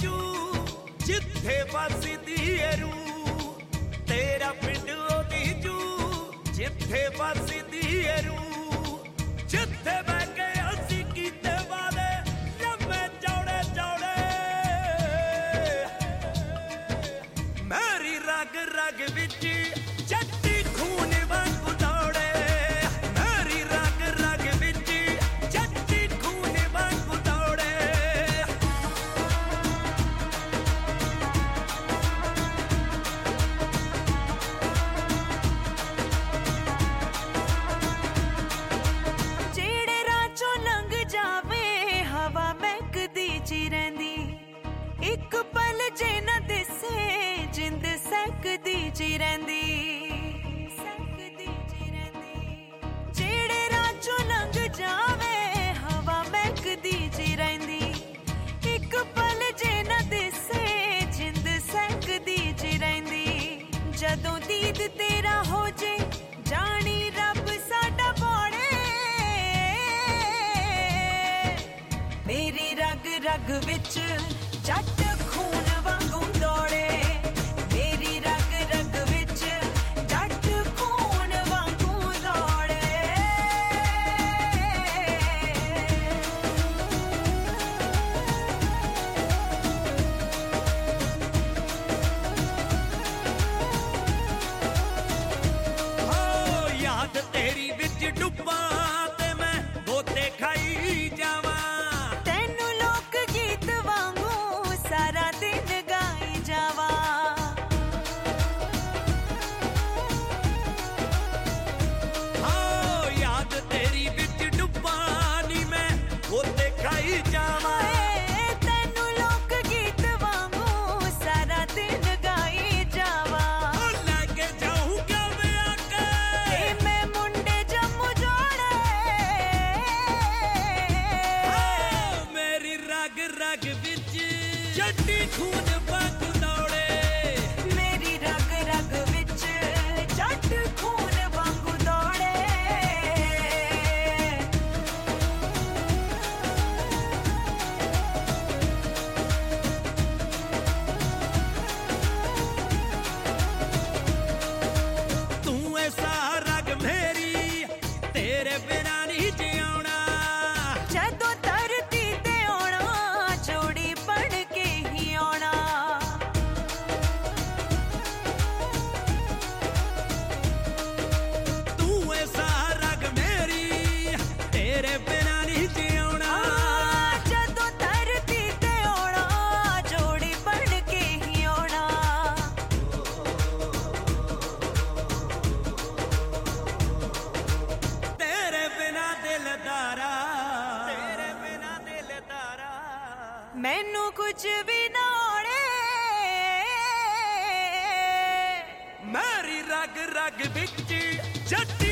चू जिथे बसदी है रूह, तेरा पिंड ओदी जू जिथे बसदी है रूह, जिथे बह के असी कीते वादे लम्मे चौड़े चौड़े, मेरी रग रग विच जट्टी खून वांगू दौड़े, मेरी रग रग विच जट्टी खून वांगू दौड़े। जेड़े राचों लंघ जावे हवा महकदी ची रहिंदी, एक पल जे न दिसे जिंद सकदी ची रहिंदी, जेड़े राचों लंघ जावे हवा महकदी ची रहिंदी, एक पल जे न दिसे जिंद सकदी ची रहिंदी, जदों दीद तेरा हो जे जानी रब साडा बौड़े, मेरी रग रग विच जट खून वांगू दौड़े, मेरी रग रग विच जट खून वांगू दौड़े। हो याद तेरी विच डुब्बा ते मैं गोते खाई जावा, तेनू लोक गीत वांगू सारा दिन गाई जावा, हो याद तेरी विच डुब्बा नी मैं गोते खाई जावा, तेनू लोक गीत वांगू सारा दिन गाई जावा, लगे जाऊंगा मैं आके मैं मुंडे जम्मू जोड़े, मेरी रग रग विच जट्टी खून वांगू दौड़े, मेरी रग रग विच जट खून वांगू दौड़े। तू ऐसा रग मेरी तेरे बिना नहीं जियाना, जदों धरती ते आउणा जोड़ी बन के ही आउणा, तू ऐसा रग मेरी तेरे बिना नहीं जियाना, जदों धरती ते आउणा जोड़ी बन के ही आउणा, तेरे बिना दिलदारा, तेरे बिना दिलदारा, मैनू कुछ भी ना आउणे, मेरी रग रग विच जट्टी